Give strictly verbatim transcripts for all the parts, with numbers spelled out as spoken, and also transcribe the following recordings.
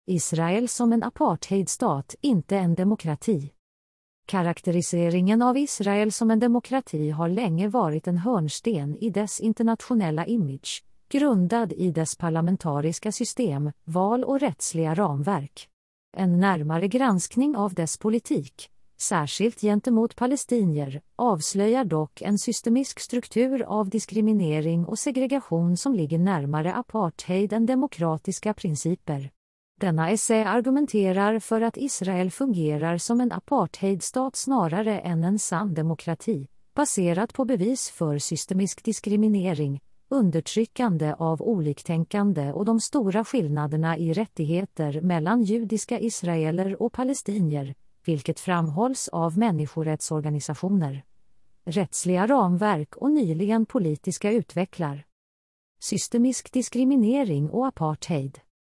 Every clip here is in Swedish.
Israel som en apartheidstat, inte en demokrati. Karaktäriseringen av Israel som en demokrati har länge varit en hörnsten i dess internationella image, grundad i dess parlamentariska system, val och rättsliga ramverk. En närmare granskning av dess politik, särskilt gentemot palestinier, avslöjar dock en systemisk struktur av diskriminering och segregation som ligger närmare apartheid än demokratiska principer. Denna essä argumenterar för att Israel fungerar som en apartheidstat snarare än en sann demokrati, baserat på bevis för systemisk diskriminering, undertryckande av oliktänkande och de stora skillnaderna i rättigheter mellan judiska israeler och palestinier, vilket framhålls av människorättsorganisationer. Rättsliga ramverk och nyligen politiska utvecklar. Systemisk diskriminering och apartheid.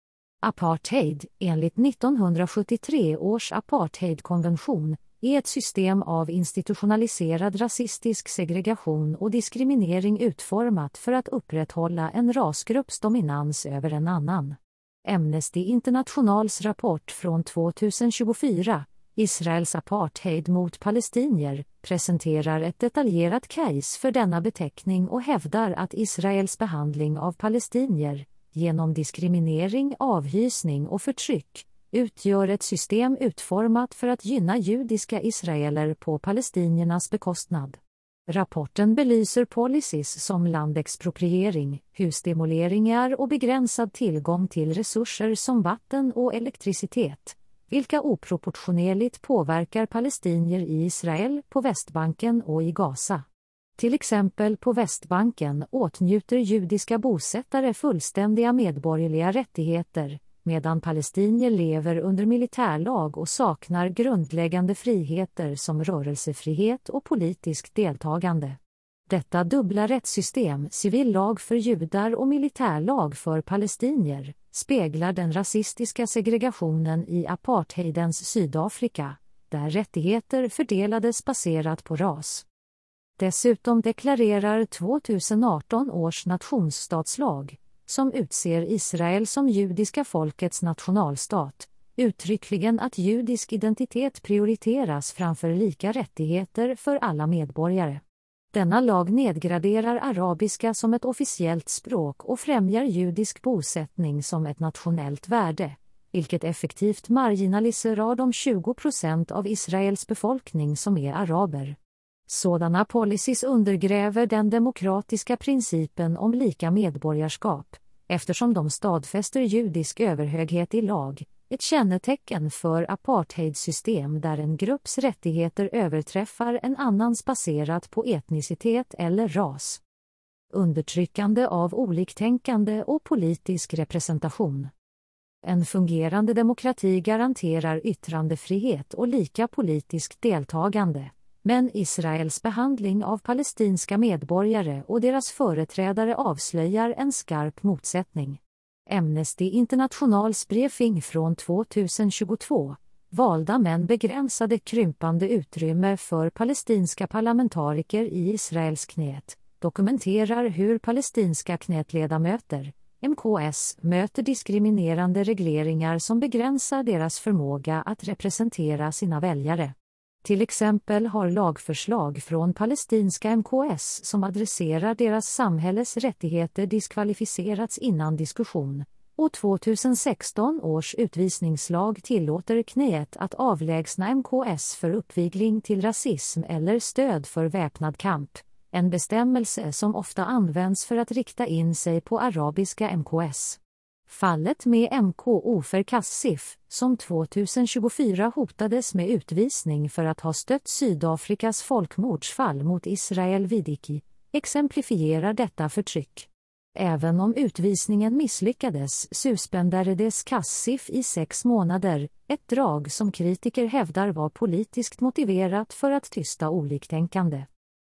Apartheid, enligt nittonhundrasjuttiotre års apartheidkonvention, är ett system av institutionaliserad rasistisk segregation och diskriminering utformat för att upprätthålla en rasgrupps dominans över en annan. Amnesty Internationals rapport från tjugohundratjugofyra, Israels apartheid mot palestinier, presenterar ett detaljerat case för denna beteckning och hävdar att Israels behandling av palestinier, genom diskriminering, avhysning och förtryck, utgör ett system utformat för att gynna judiska israeler på palestiniernas bekostnad. Rapporten belyser policies som landexpropriering, husdemoleringar och begränsad tillgång till resurser som vatten och elektricitet, vilka oproportionerligt påverkar palestinier i Israel, på Västbanken och i Gaza. Till exempel på Västbanken åtnjuter judiska bosättare fullständiga medborgerliga rättigheter, medan palestinier lever under militärlag och saknar grundläggande friheter som rörelsefrihet och politiskt deltagande. Detta dubbla rättssystem, civillag för judar och militärlag för palestinier, speglar den rasistiska segregationen i apartheidens Sydafrika, där rättigheter fördelades baserat på ras. Dessutom deklarerar tjugoarton års nationsstatslag, som utser Israel som judiska folkets nationalstat, uttryckligen att judisk identitet prioriteras framför lika rättigheter för alla medborgare. Denna lag nedgraderar arabiska som ett officiellt språk och främjar judisk bosättning som ett nationellt värde, vilket effektivt marginaliserar de tjugo procent av Israels befolkning som är araber. Sådana policies undergräver den demokratiska principen om lika medborgarskap, eftersom de stadfäster judisk överhöghet i lag, ett kännetecken för apartheidsystem där en grupps rättigheter överträffar en annans baserat på etnicitet eller ras. Undertryckande av oliktänkande och politisk representation. En fungerande demokrati garanterar yttrandefrihet och lika politiskt deltagande. Men Israels behandling av palestinska medborgare och deras företrädare avslöjar en skarp motsättning. Amnesty Internationals briefing från tjugohundratjugotvå, valda men begränsade krympande utrymme för palestinska parlamentariker i Israels knät, dokumenterar hur palestinska knätledamöter, M K S, möter diskriminerande regleringar som begränsar deras förmåga att representera sina väljare. Till exempel har lagförslag från palestinska M K S som adresserar deras samhälles rättigheter diskvalificerats innan diskussion, och tjugohundrasexton års utvisningslag tillåter knät att avlägsna M K S för uppvigling till rasism eller stöd för väpnad kamp, en bestämmelse som ofta används för att rikta in sig på arabiska M K S. Fallet med M K Ofer Kassif, som tjugohundratjugofyra hotades med utvisning för att ha stött Sydafrikas folkmordsfall mot Israel Vidiki, exemplifierar detta förtryck. Även om utvisningen misslyckades suspenderades Kassif i sex månader, ett drag som kritiker hävdar var politiskt motiverat för att tysta oliktänkande.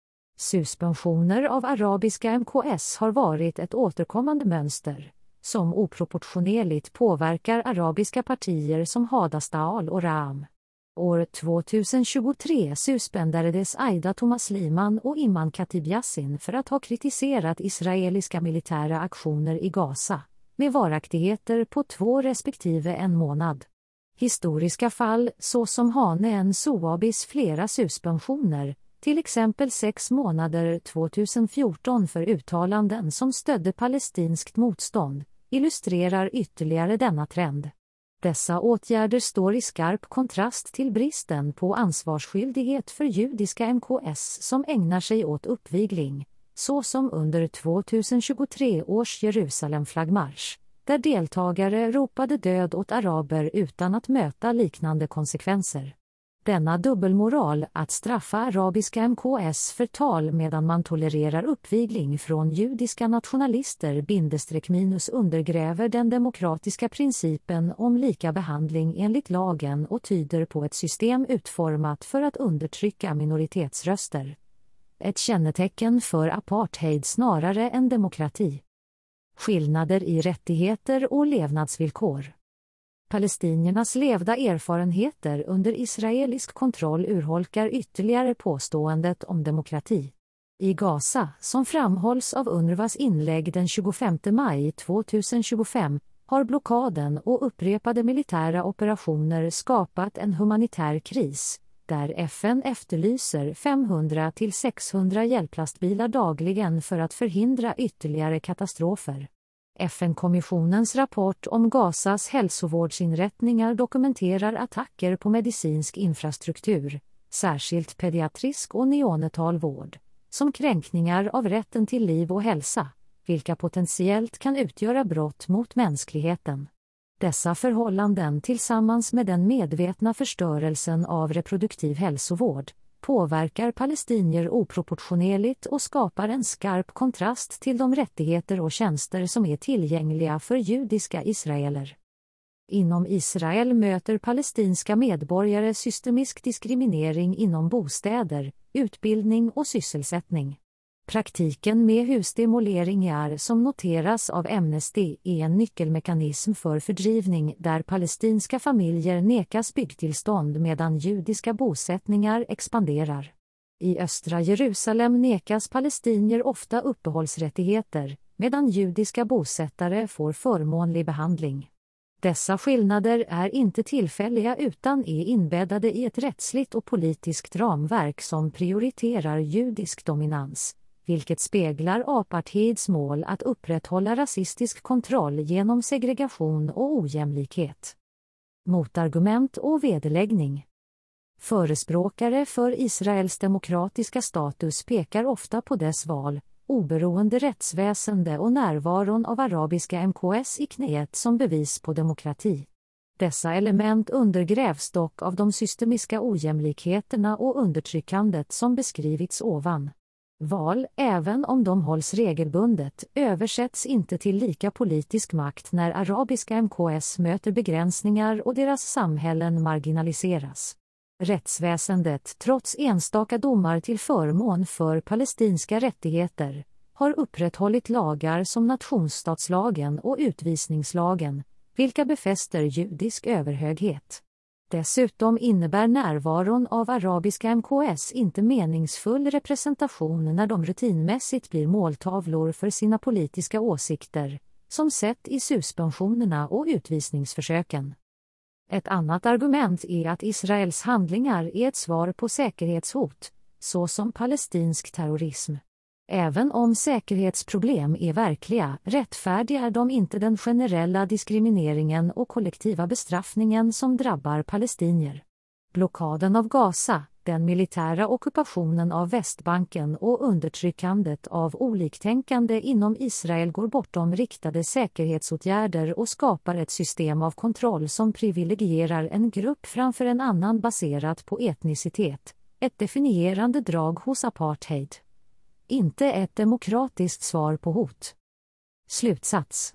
Suspensioner av arabiska M K S har varit ett återkommande mönster, som oproportionerligt påverkar arabiska partier som Hadastal och Ram. År tjugohundratjugotre suspenderades Aida Tomasliman och Iman Khatib Yassin för att ha kritiserat israeliska militära aktioner i Gaza, med varaktigheter på två respektive en månad. Historiska fall såsom Hane en Soabis flera suspensioner, till exempel sex månader tjugohundrafjorton för uttalanden som stödde palestinskt motstånd, illustrerar ytterligare denna trend. Dessa åtgärder står i skarp kontrast till bristen på ansvarsskyldighet för judiska M K S som ägnar sig åt uppvigling, såsom under tjugohundratjugotre års Jerusalem-flaggmarsch, där deltagare ropade död åt araber utan att möta liknande konsekvenser. Denna dubbelmoral att straffa arabiska M K S förtal medan man tolererar uppvigling från judiska nationalister bindestreck minus undergräver den demokratiska principen om lika behandling enligt lagen och tyder på ett system utformat för att undertrycka minoritetsröster. Ett kännetecken för apartheid snarare än demokrati. Skillnader i rättigheter och levnadsvillkor. Palestiniernas levda erfarenheter under israelisk kontroll urholkar ytterligare påståendet om demokrati. I Gaza, som framhålls av UNRWAs inlägg den tjugofemte maj tjugohundratjugofem, har blockaden och upprepade militära operationer skapat en humanitär kris, där F N efterlyser femhundra till sexhundra hjälplastbilar dagligen för att förhindra ytterligare katastrofer. F N-kommissionens rapport om Gazas hälsovårdsinrättningar dokumenterar attacker på medicinsk infrastruktur, särskilt pediatrisk och neonatal vård, som kränkningar av rätten till liv och hälsa, vilka potentiellt kan utgöra brott mot mänskligheten. Dessa förhållanden tillsammans med den medvetna förstörelsen av reproduktiv hälsovård påverkar palestinier oproportionerligt och skapar en skarp kontrast till de rättigheter och tjänster som är tillgängliga för judiska israeler. Inom Israel möter palestinska medborgare systemisk diskriminering inom bostäder, utbildning och sysselsättning. Praktiken med husdemoleringar som noteras av Amnesty är en nyckelmekanism för fördrivning där palestinska familjer nekas byggtillstånd medan judiska bosättningar expanderar. I östra Jerusalem nekas palestinier ofta uppehållsrättigheter, medan judiska bosättare får förmånlig behandling. Dessa skillnader är inte tillfälliga utan är inbäddade i ett rättsligt och politiskt ramverk som prioriterar judisk dominans, vilket speglar apartheids mål att upprätthålla rasistisk kontroll genom segregation och ojämlikhet. Motargument och vederläggning. Förespråkare för Israels demokratiska status pekar ofta på dess val, oberoende rättsväsende och närvaron av arabiska M K S i knät som bevis på demokrati. Dessa element undergrävs dock av de systemiska ojämlikheterna och undertryckandet som beskrivits ovan. Val, även om de hålls regelbundet, översätts inte till lika politisk makt när arabiska M K S möter begränsningar och deras samhällen marginaliseras. Rättsväsendet, trots enstaka domar till förmån för palestinska rättigheter, har upprätthållit lagar som nationsstatslagen och utvisningslagen, vilka befäster judisk överhöghet. Dessutom innebär närvaron av arabiska M K S inte meningsfull representation när de rutinmässigt blir måltavlor för sina politiska åsikter, som sett i suspensionerna och utvisningsförsöken. Ett annat argument är att Israels handlingar är ett svar på säkerhetshot, såsom palestinsk terrorism. Även om säkerhetsproblem är verkliga, rättfärdigar de inte den generella diskrimineringen och kollektiva bestraffningen som drabbar palestinier. Blockaden av Gaza, den militära ockupationen av Västbanken och undertryckandet av oliktänkande inom Israel går bortom riktade säkerhetsåtgärder och skapar ett system av kontroll som privilegierar en grupp framför en annan baserat på etnicitet, ett definierande drag hos apartheid. Inte ett demokratiskt svar på hot. Slutsats.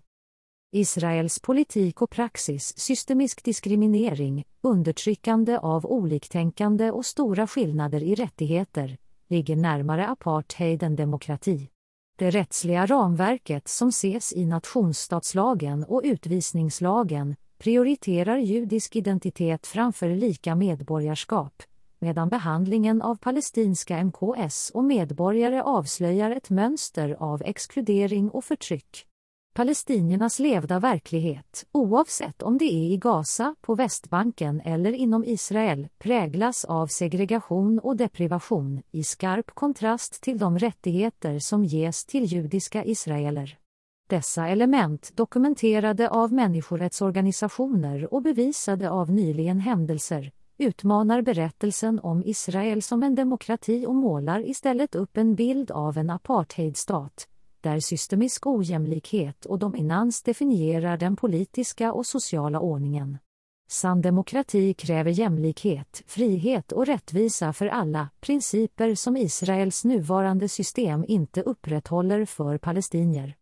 Israels politik och praxis, systemisk diskriminering, undertryckande av oliktänkande och stora skillnader i rättigheter, ligger närmare apartheid än demokrati. Det rättsliga ramverket som ses i nationsstatslagen och utvisningslagen prioriterar judisk identitet framför lika medborgarskap, medan behandlingen av palestinska M K S och medborgare avslöjar ett mönster av exkludering och förtryck. Palestiniernas levda verklighet, oavsett om det är i Gaza, på Västbanken eller inom Israel, präglas av segregation och deprivation, i skarp kontrast till de rättigheter som ges till judiska israeler. Dessa element, dokumenterade av människorättsorganisationer och bevisade av nyligen händelser, utmanar berättelsen om Israel som en demokrati och målar istället upp en bild av en apartheidstat, där systemisk ojämlikhet och dominans definierar den politiska och sociala ordningen. Sann demokrati kräver jämlikhet, frihet och rättvisa för alla, principer som Israels nuvarande system inte upprätthåller för palestinier.